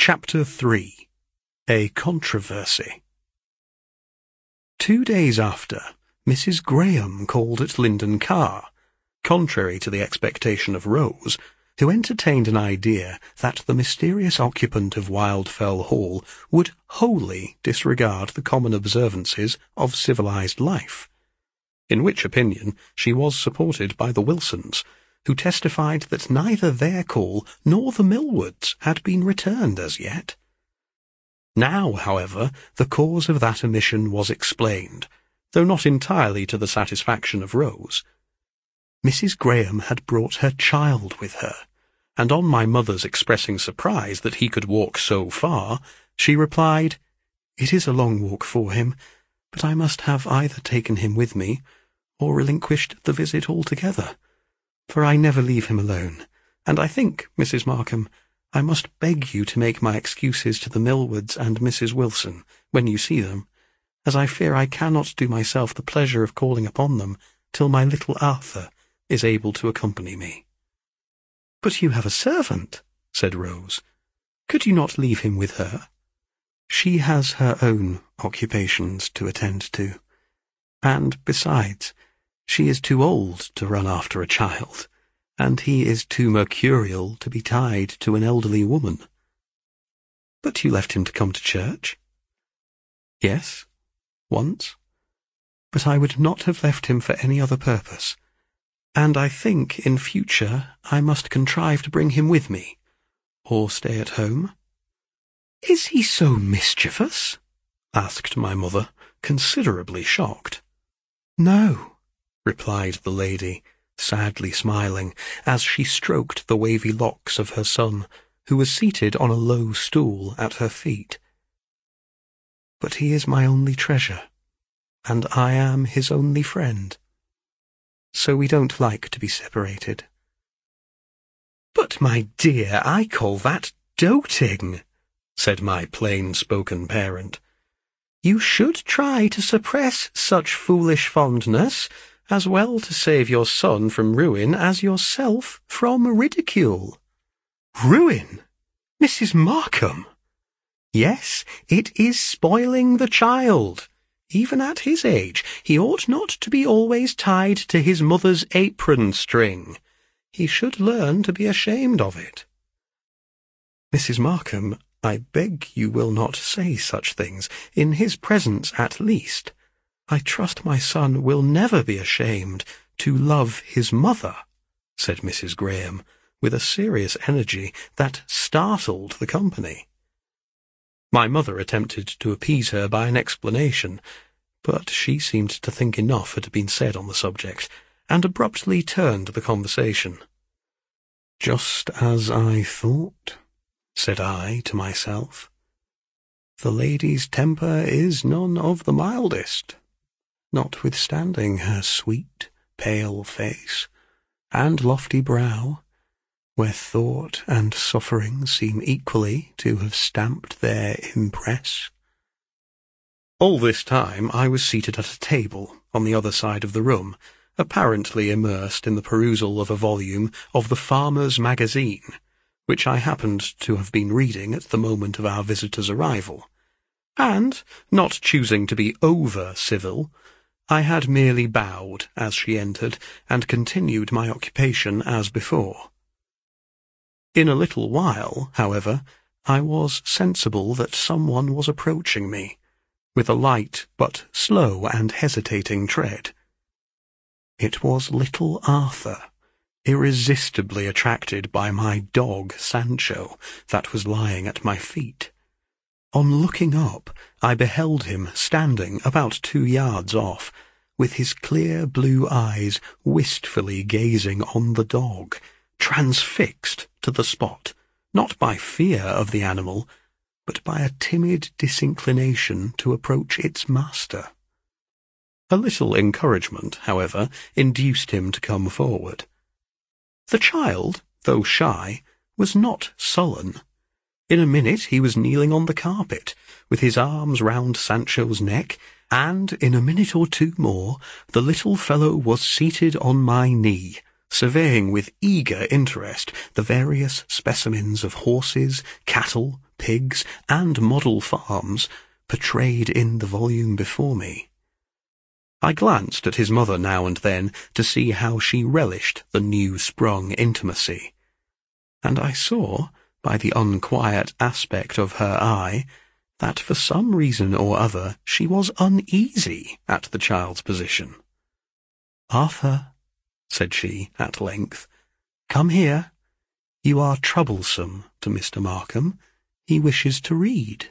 Chapter 3. A Controversy. 2 days after, Mrs. Graham called at Linden Car, contrary to the expectation of Rose, who entertained an idea that the mysterious occupant of Wildfell Hall would wholly disregard the common observances of civilized life, in which opinion she was supported by the Wilsons, who testified that neither their call nor the Millwards had been returned as yet. Now, however, the cause of that omission was explained, though not entirely to the satisfaction of Rose. Mrs. Graham had brought her child with her, and on my mother's expressing surprise that he could walk so far, she replied, "It is a long walk for him, but I must have either taken him with me, or relinquished the visit altogether, for I never leave him alone, and I think, Mrs. Markham, I must beg you to make my excuses to the Millwards and Mrs. Wilson, when you see them, as I fear I cannot do myself the pleasure of calling upon them till my little Arthur is able to accompany me." "But you have a servant," said Rose. "Could you not leave him with her?" "She has her own occupations to attend to, and, besides, she is too old to run after a child, and he is too mercurial to be tied to an elderly woman." "But you left him to come to church?" "Yes, once, but I would not have left him for any other purpose, and I think in future I must contrive to bring him with me, or stay at home." "Is he so mischievous?" asked my mother, considerably shocked. "No," replied the lady, sadly smiling, as she stroked the wavy locks of her son, who was seated on a low stool at her feet. "But he is my only treasure, and I am his only friend. So we don't like to be separated." "But, my dear, I call that doting," said my plain-spoken parent. "You should try to suppress such foolish fondness, as well to save your son from ruin as yourself from ridicule." "Ruin? Mrs. Markham!" "Yes, it is spoiling the child. Even at his age, he ought not to be always tied to his mother's apron string. He should learn to be ashamed of it." "Mrs. Markham, I beg you will not say such things, in his presence at least. I trust my son will never be ashamed to love his mother," said Mrs. Graham, with a serious energy that startled the company. My mother attempted to appease her by an explanation, but she seemed to think enough had been said on the subject, and abruptly turned the conversation. "Just as I thought," said I to myself. "The lady's temper is none of the mildest, notwithstanding her sweet, pale face and lofty brow, where thought and suffering seem equally to have stamped their impress." All this time I was seated at a table on the other side of the room, apparently immersed in the perusal of a volume of the Farmer's Magazine, which I happened to have been reading at the moment of our visitor's arrival, and, not choosing to be over-civil, I had merely bowed as she entered, and continued my occupation as before. In a little while, however, I was sensible that someone was approaching me, with a light but slow and hesitating tread. It was little Arthur, irresistibly attracted by my dog Sancho, that was lying at my feet. On looking up, I beheld him standing about 2 yards off, with his clear blue eyes wistfully gazing on the dog, transfixed to the spot, not by fear of the animal, but by a timid disinclination to approach its master. A little encouragement, however, induced him to come forward. The child, though shy, was not sullen. In a minute he was kneeling on the carpet, with his arms round Sancho's neck, and in a minute or two more the little fellow was seated on my knee, surveying with eager interest the various specimens of horses, cattle, pigs, and model farms portrayed in the volume before me. I glanced at his mother now and then to see how she relished the new-sprung intimacy, and I saw, by the unquiet aspect of her eye, that for some reason or other she was uneasy at the child's position. "Arthur," said she at length, "come here. You are troublesome to Mr. Markham. He wishes to read."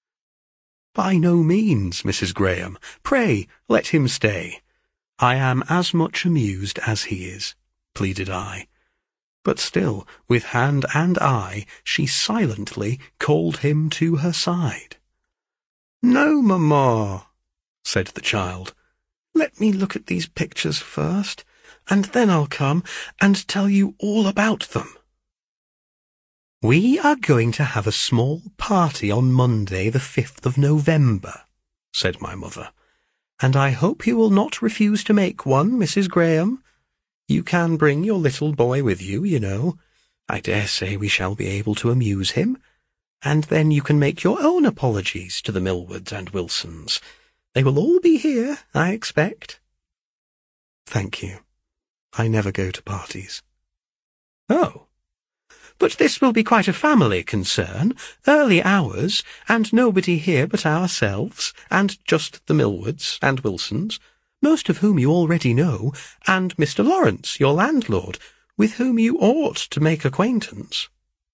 "By no means, Mrs. Graham. Pray, let him stay. I am as much amused as he is," pleaded I. But still, with hand and eye, she silently called him to her side. "No, mamma," said the child. "Let me look at these pictures first, and then I'll come and tell you all about them." "We are going to have a small party on Monday, the 5th of November, said my mother, "and I hope you will not refuse to make one, Mrs. Graham. You can bring your little boy with you, you know. I dare say we shall be able to amuse him, and then you can make your own apologies to the Millwards and Wilsons. They will all be here, I expect." "Thank you. I never go to parties." "Oh. But this will be quite a family concern, early hours, and nobody here but ourselves, and just the Millwards and Wilsons, most of whom you already know, and Mr. Lawrence, your landlord, with whom you ought to make acquaintance."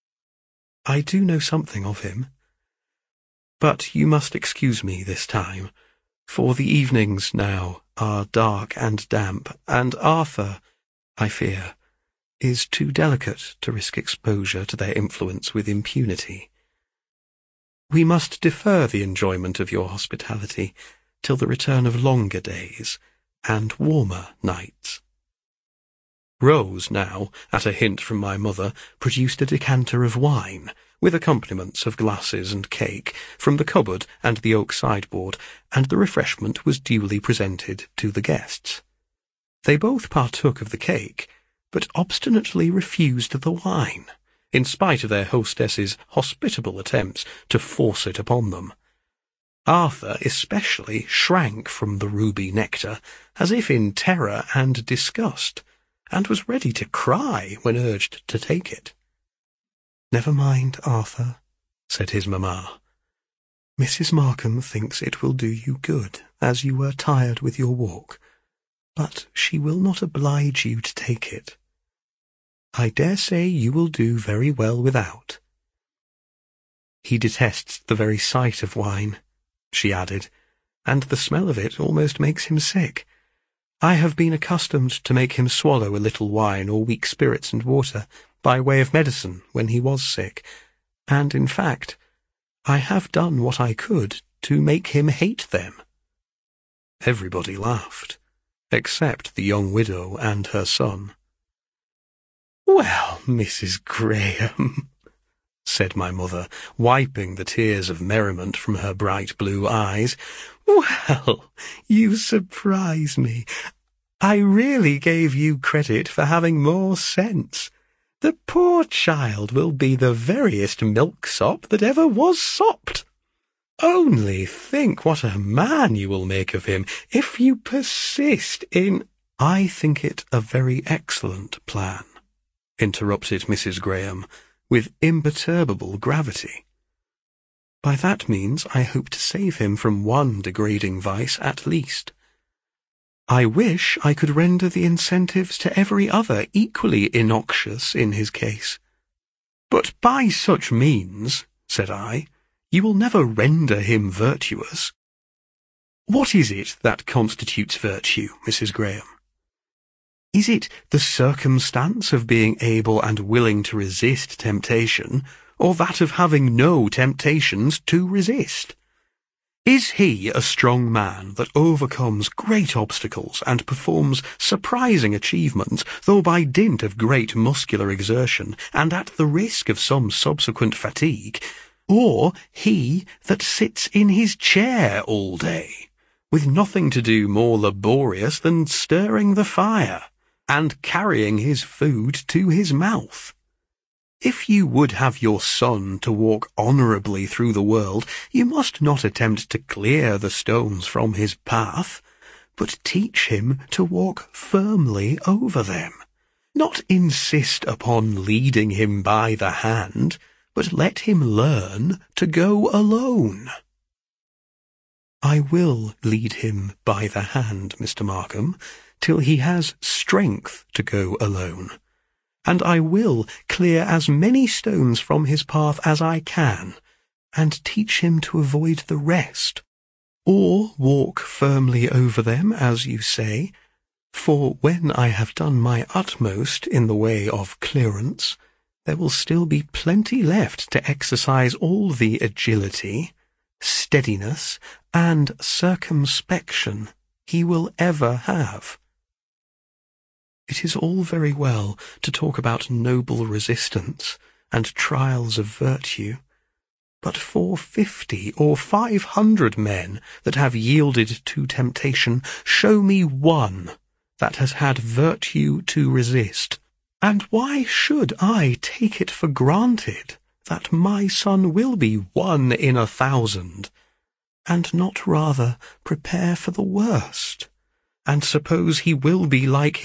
"I do know something of him. But you must excuse me this time, for the evenings now are dark and damp, and Arthur, I fear, is too delicate to risk exposure to their influence with impunity. We must defer the enjoyment of your hospitality till the return of longer days and warmer nights." Rose now, at a hint from my mother, produced a decanter of wine, with accompaniments of glasses and cake, from the cupboard and the oak sideboard, and the refreshment was duly presented to the guests. They both partook of the cake, but obstinately refused the wine, in spite of their hostess's hospitable attempts to force it upon them. Arthur especially shrank from the ruby nectar, as if in terror and disgust, and was ready to cry when urged to take it. "Never mind, Arthur," said his mamma. "Mrs. Markham thinks it will do you good, as you were tired with your walk, but she will not oblige you to take it. I dare say you will do very well without." "He detests the very sight of wine," she added, "and the smell of it almost makes him sick. I have been accustomed to make him swallow a little wine or weak spirits and water by way of medicine when he was sick, and, in fact, I have done what I could to make him hate them." Everybody laughed, except the young widow and her son. "Well, Mrs. Graham," said my mother, wiping the tears of merriment from her bright blue eyes, "well, you surprise me. I really gave you credit for having more sense. The poor child will be the veriest milksop that ever was sopped. Only think what a man you will make of him if you persist in—" "I think it a very excellent plan," interrupted Mrs. Graham, with imperturbable gravity. "By that means I hope to save him from one degrading vice at least. I wish I could render the incentives to every other equally innoxious in his case." "But by such means," said I, "you will never render him virtuous. What is it that constitutes virtue, Mrs. Graham? Is it the circumstance of being able and willing to resist temptation, or that of having no temptations to resist? Is he a strong man that overcomes great obstacles and performs surprising achievements, though by dint of great muscular exertion and at the risk of some subsequent fatigue, or he that sits in his chair all day, with nothing to do more laborious than stirring the fire, and carrying his food to his mouth? If you would have your son to walk honourably through the world, you must not attempt to clear the stones from his path, but teach him to walk firmly over them. Not insist upon leading him by the hand, but let him learn to go alone. I will lead him by the hand, Mr. Markham, till he has strength to go alone, and I will clear as many stones from his path as I can, and teach him to avoid the rest, or walk firmly over them, as you say, for when I have done my utmost in the way of clearance, there will still be plenty left to exercise all the agility, steadiness, and circumspection he will ever have. It is all very well to talk about noble resistance and trials of virtue, but for 50 or 500 men that have yielded to temptation, show me one that has had virtue to resist. And why should I take it for granted that my son will be 1 in 1,000, and not rather prepare for the worst, and suppose he will be like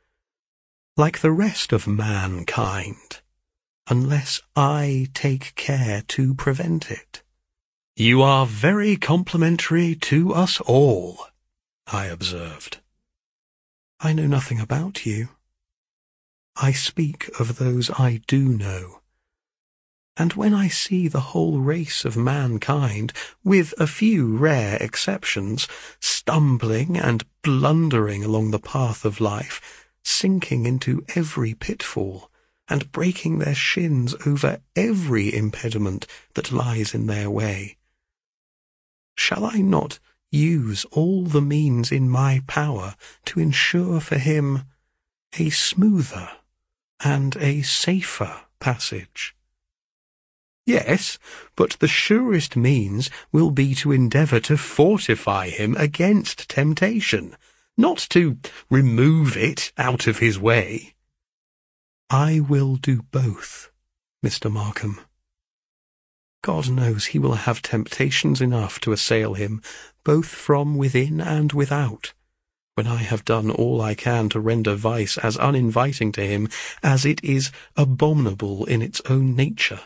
the rest of mankind, unless I take care to prevent it? You are very complimentary to us all, I observed. I know nothing about you. I speak of those I do know. And when I see the whole race of mankind, with a few rare exceptions, stumbling and blundering along the path of life, sinking into every pitfall, and breaking their shins over every impediment that lies in their way, shall I not use all the means in my power to ensure for him a smoother and a safer passage? Yes, but the surest means will be to endeavour to fortify him against temptation, not to remove it out of his way. I will do both, Mr. Markham. God knows he will have temptations enough to assail him, both from within and without, when I have done all I can to render vice as uninviting to him as it is abominable in its own nature.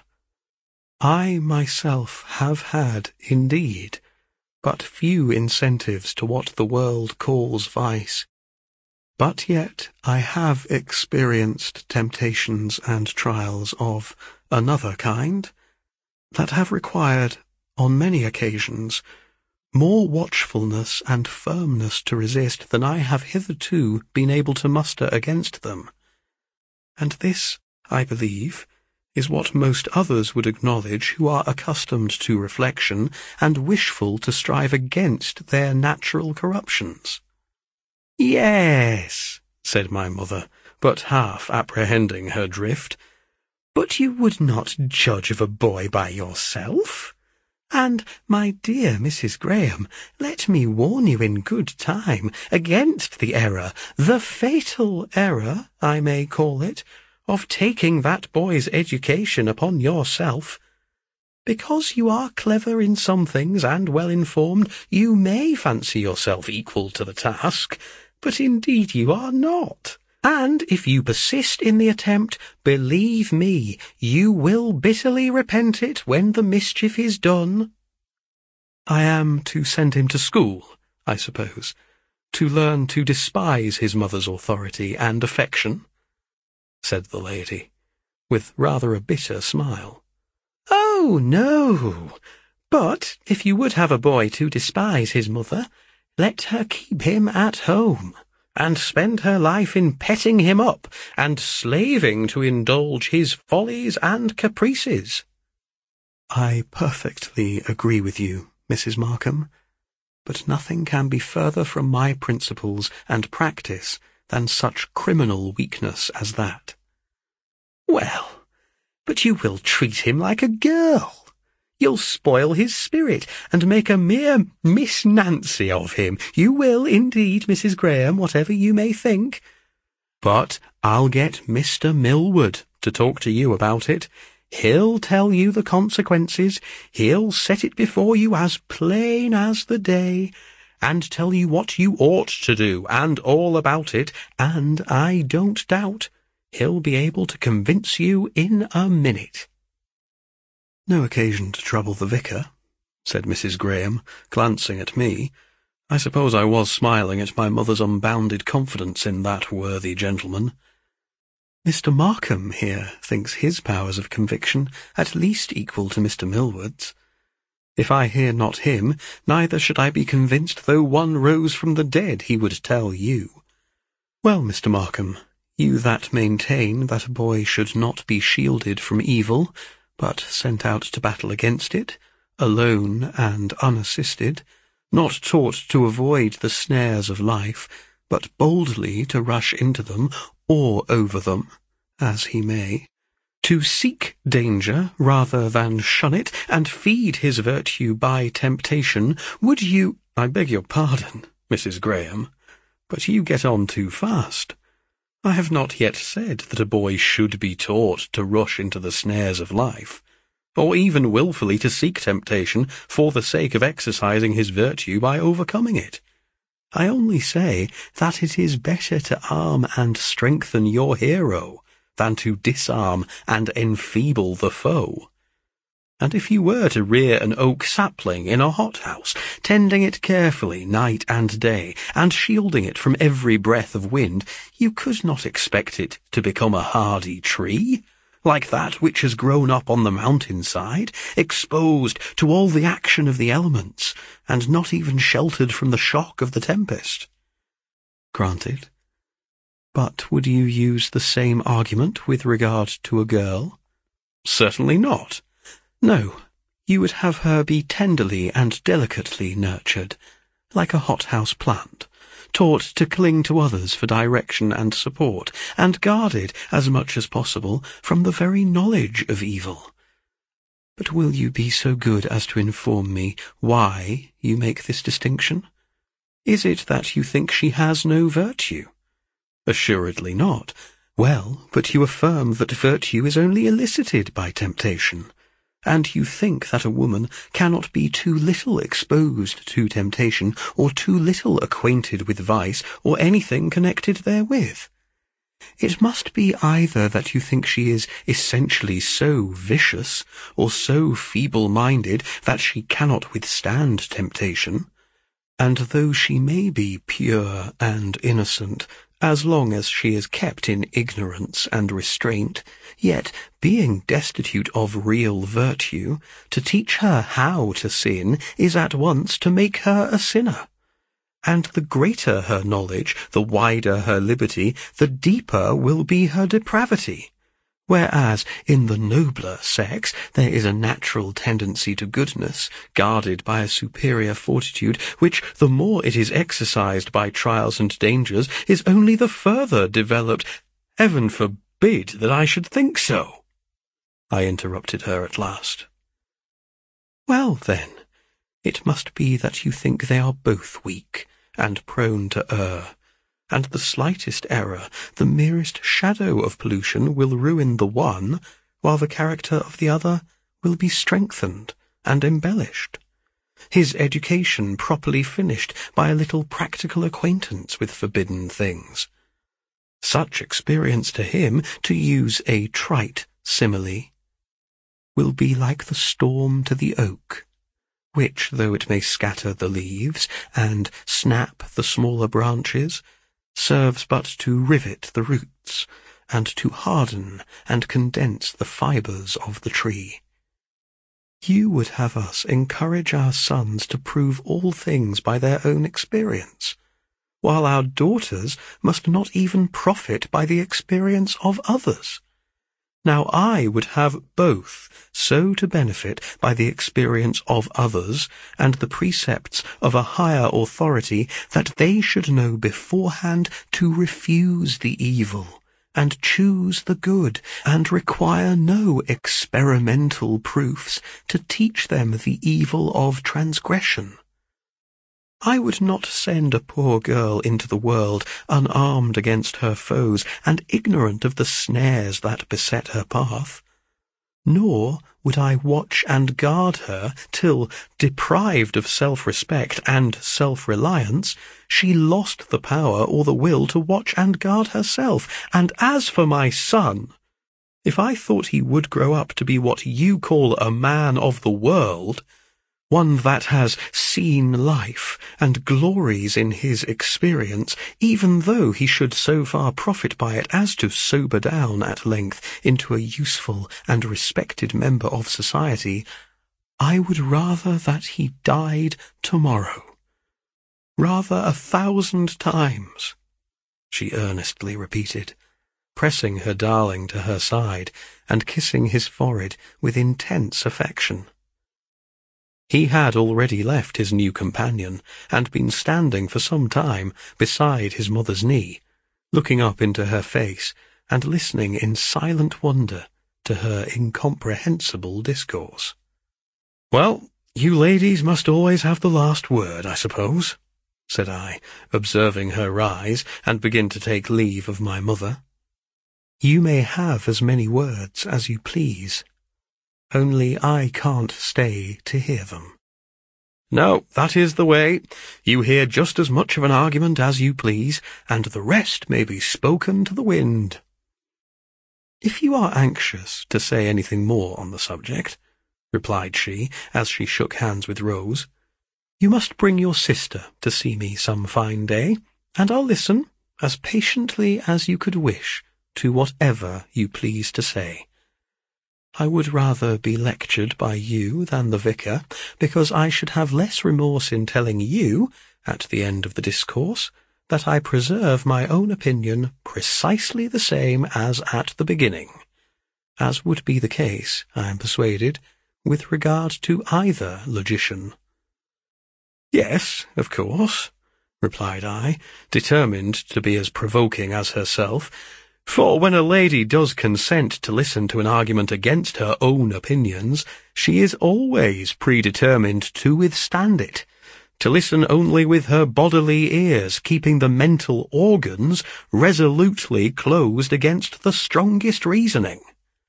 I myself have had, indeed, but few incentives to what the world calls vice, but yet I have experienced temptations and trials of another kind, that have required, on many occasions, more watchfulness and firmness to resist than I have hitherto been able to muster against them. And this, I believe, is what most others would acknowledge who are accustomed to reflection and wishful to strive against their natural corruptions. Yes, said my mother, but half apprehending her drift, but you would not judge of a boy by yourself? And, my dear Mrs. Graham, let me warn you in good time against the error, the fatal error, I may call it, of taking that boy's education upon yourself. Because you are clever in some things and well-informed, you may fancy yourself equal to the task, but indeed you are not. And if you persist in the attempt, believe me, you will bitterly repent it when the mischief is done. I am to send him to school, I suppose, to learn to despise his mother's authority and affection, said the lady, with rather a bitter smile. Oh, no, but if you would have a boy to despise his mother, let her keep him at home, and spend her life in petting him up and slaving to indulge his follies and caprices. I perfectly agree with you, Mrs. Markham, but nothing can be further from my principles and practice than such criminal weakness as that. Well, but you will treat him like a girl. You'll spoil his spirit and make a mere Miss Nancy of him. You will, indeed, Mrs. Graham, whatever you may think. But I'll get Mr. Millward to to talk to you about it. He'll tell you the consequences. He'll set it before you as plain as the day, and tell you what you ought to do, and all about it, and I don't doubt he'll be able to convince you in a minute." "No occasion to trouble the vicar," said Mrs. Graham, glancing at me. I suppose I was smiling at my mother's unbounded confidence in that worthy gentleman. "Mr. Markham here thinks his powers of conviction at least equal to Mr. Millward's. If I hear not him, neither should I be convinced though one rose from the dead he would tell you. Well, Mr. Markham, you that maintain that a boy should not be shielded from evil, but sent out to battle against it, alone and unassisted, not taught to avoid the snares of life, but boldly to rush into them, or over them, as he may, to seek danger rather than shun it, and feed his virtue by temptation, would you— I beg your pardon, Mrs. Graham, but you get on too fast. I have not yet said that a boy should be taught to rush into the snares of life, or even wilfully to seek temptation for the sake of exercising his virtue by overcoming it. I only say that it is better to arm and strengthen your hero than to disarm and enfeeble the foe. And if you were to rear an oak sapling in a hothouse, tending it carefully night and day, and shielding it from every breath of wind, you could not expect it to become a hardy tree, like that which has grown up on the mountainside, exposed to all the action of the elements, and not even sheltered from the shock of the tempest. Granted. But would you use the same argument with regard to a girl? Certainly not. No, you would have her be tenderly and delicately nurtured, like a hothouse plant, taught to cling to others for direction and support, and guarded as much as possible from the very knowledge of evil. But will you be so good as to inform me why you make this distinction? Is it that you think she has no virtue? Assuredly not. Well, but you affirm that virtue is only elicited by temptation, and you think that a woman cannot be too little exposed to temptation, or too little acquainted with vice, or anything connected therewith. It must be either that you think she is essentially so vicious, or so feeble-minded that she cannot withstand temptation, and though she may be pure and innocent, as long as she is kept in ignorance and restraint, yet, being destitute of real virtue, to teach her how to sin is at once to make her a sinner. And the greater her knowledge, the wider her liberty, the deeper will be her depravity. Whereas in the nobler sex there is a natural tendency to goodness, guarded by a superior fortitude, which, the more it is exercised by trials and dangers, is only the further developed. Heaven forbid that I should think so, I interrupted her at last. Well, then, it must be that you think they are both weak and prone to err, and the slightest error, the merest shadow of pollution, will ruin the one, while the character of the other will be strengthened and embellished, his education properly finished by a little practical acquaintance with forbidden things. Such experience to him, to use a trite simile, will be like the storm to the oak, which, though it may scatter the leaves and snap the smaller branches, serves but to rivet the roots, and to harden and condense the fibres of the tree. You would have us encourage our sons to prove all things by their own experience, while our daughters must not even profit by the experience of others. Now I would have both so to benefit by the experience of others and the precepts of a higher authority that they should know beforehand to refuse the evil and choose the good, and require no experimental proofs to teach them the evil of transgression. I would not send a poor girl into the world unarmed against her foes and ignorant of the snares that beset her path. Nor would I watch and guard her till, deprived of self-respect and self-reliance, she lost the power or the will to watch and guard herself. And as for my son, if I thought he would grow up to be what you call a man of the world, one that has seen life and glories in his experience, even though he should so far profit by it as to sober down at length into a useful and respected member of society, I would rather that he died tomorrow. Rather 1,000 times, she earnestly repeated, pressing her darling to her side and kissing his forehead with intense affection. He had already left his new companion, and been standing for some time beside his mother's knee, looking up into her face, and listening in silent wonder to her incomprehensible discourse. "Well, you ladies must always have the last word, I suppose," said I, observing her rise and begin to take leave of my mother. "You may have as many words as you please. Only I can't stay to hear them." "No, that is the way. You hear just as much of an argument as you please, and the rest may be spoken to the wind." "If you are anxious to say anything more on the subject," replied she, as she shook hands with Rose, "you must bring your sister to see me some fine day, and I'll listen, as patiently as you could wish, to whatever you please to say. I would rather be lectured by you than the vicar, because I should have less remorse in telling you, at the end of the discourse, that I preserve my own opinion precisely the same as at the beginning, as would be the case, I am persuaded, with regard to either logician." "Yes, of course," replied I, determined to be as provoking as herself, for when a lady does consent to listen to an argument against her own opinions, she is always predetermined to withstand it, to listen only with her bodily ears, keeping the mental organs resolutely closed against the strongest reasoning.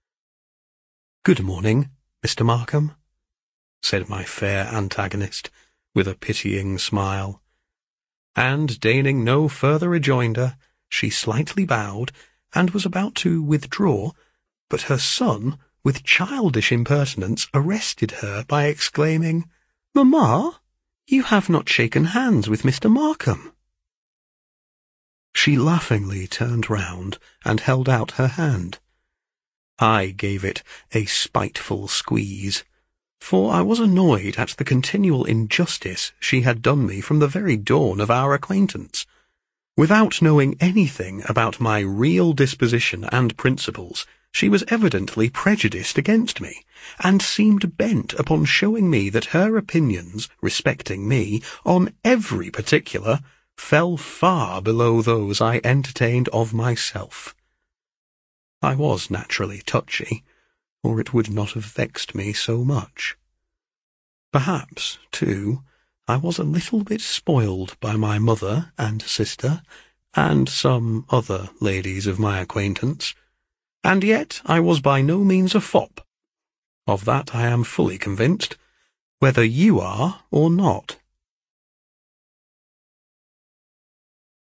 "Good morning, Mr. Markham," said my fair antagonist, with a pitying smile. And, deigning no further rejoinder, she slightly bowed, and was about to withdraw, but her son, with childish impertinence, arrested her by exclaiming, "Mamma, you have not shaken hands with Mr. Markham." She laughingly turned round and held out her hand. I gave it a spiteful squeeze, for I was annoyed at the continual injustice she had done me from the very dawn of our acquaintance. Without knowing anything about my real disposition and principles, she was evidently prejudiced against me, and seemed bent upon showing me that her opinions respecting me, on every particular, fell far below those I entertained of myself. I was naturally touchy, or it would not have vexed me so much. Perhaps, too, I was a little bit spoiled by my mother and sister, and some other ladies of my acquaintance, and yet I was by no means a fop. Of that I am fully convinced, whether you are or not.